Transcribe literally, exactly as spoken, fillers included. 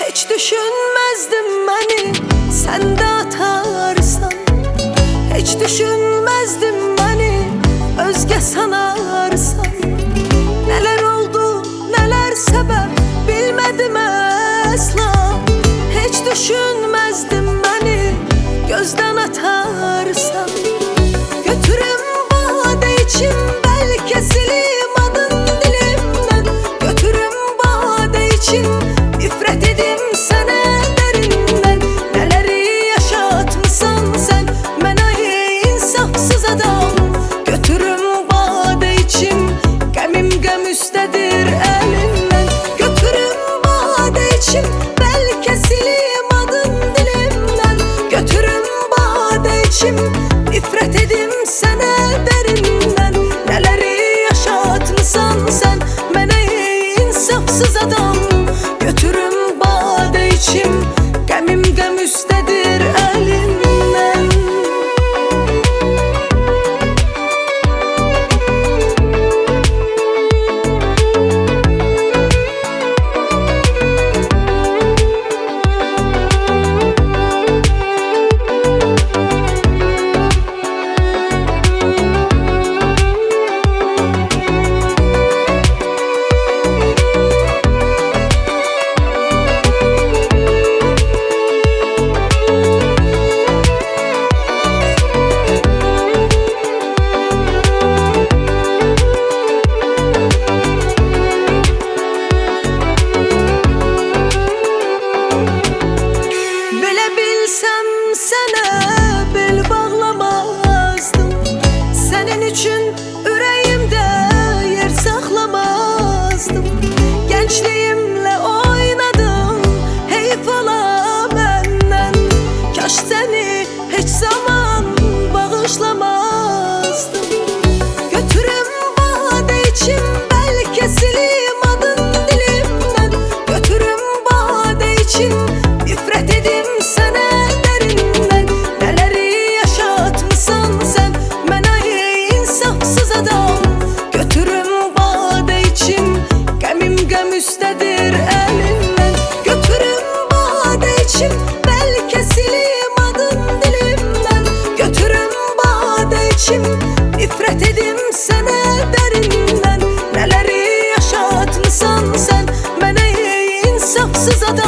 Hiç düşünmezdim beni sen de atarsan. Hiç düşünmezdim beni özge sanarsan. Neler oldu neler sebep bilmedim asla. Hiç düşünmezdim beni gözden atarsan. Götürüm bade içim belki silim adın dilimden. Götürüm bade içim nifret edim sana derinden. Neleri yaşatmışsan sen menayı insafsız adam. Götürüm bade içim gemim gem üstedir elinden. Götürüm bade içim belki silim adın dilimden. Götürüm bade içim nifret edim sana derinden. Neleri yaşatmışsan sen menayı insafsız adam. Götürüm bade içim gemim gem üstedir elinden. Bilebilsem sana bel bağlamazdım. Senin için yüreğimde yer saklamazdım. Gençliğimle oynadım heyf ola benden. Kaş seni hiç zaman bağışlamazdım. Götürüm bade içim belki silim adın dilimden. Götürüm bade içim nifret edim sana derinden. Neleri yaşatmışsan sen menayı insafsız adam. Götürüm bade içim gemim gem üstedir elinden. Götürüm bade içim belki silim adın dilimden. Götürüm bade içim nifret edim sana derinden. Neleri yaşatmışsan sen menayı insafsız adam.